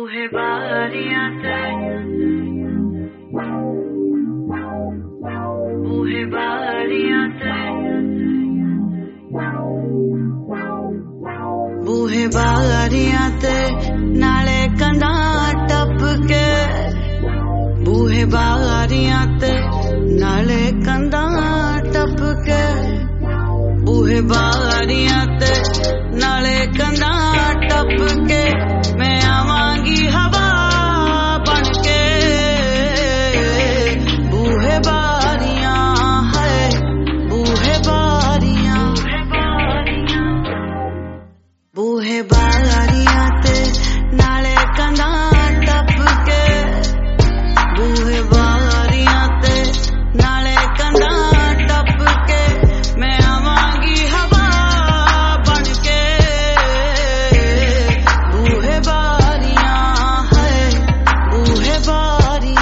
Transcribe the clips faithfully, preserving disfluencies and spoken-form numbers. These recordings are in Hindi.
बूहे बारियां ते बूहे बारियां ते बूहे बारियां ते नाले कंधा टप के बूहे बारियां ते नाले कंधा टप के बूहे बारियां ते नाले कंधा टप के मैं आवांगी हवा बन के बूहे बारियां है बूहे बारियां बूहे बारियां ते नाले कंधा टप के बूहे बारियां ते नाले कंधा टप के मैं आवांगी हवा बन के बूहे बारियां है बूहे बारियां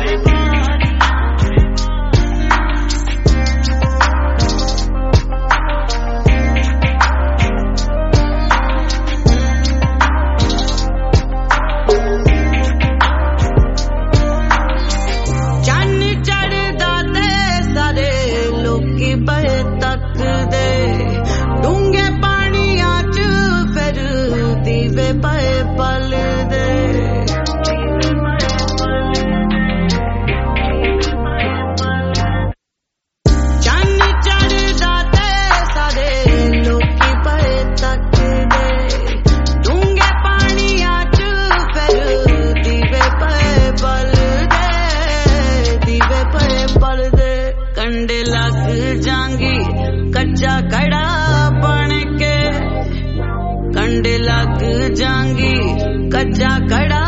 डूंगे पानिया च फिर दीवे पाए पल दे चन्न चढ़दा ते सारे लोकी पाए तक दे डूंगे पानिया च फिर दीवे पाए पल दे दीवे पाए पल दे कंडे लग जांगी कच्चा कड़ा बन के कंडे लग जांगी कच्चा कड़ा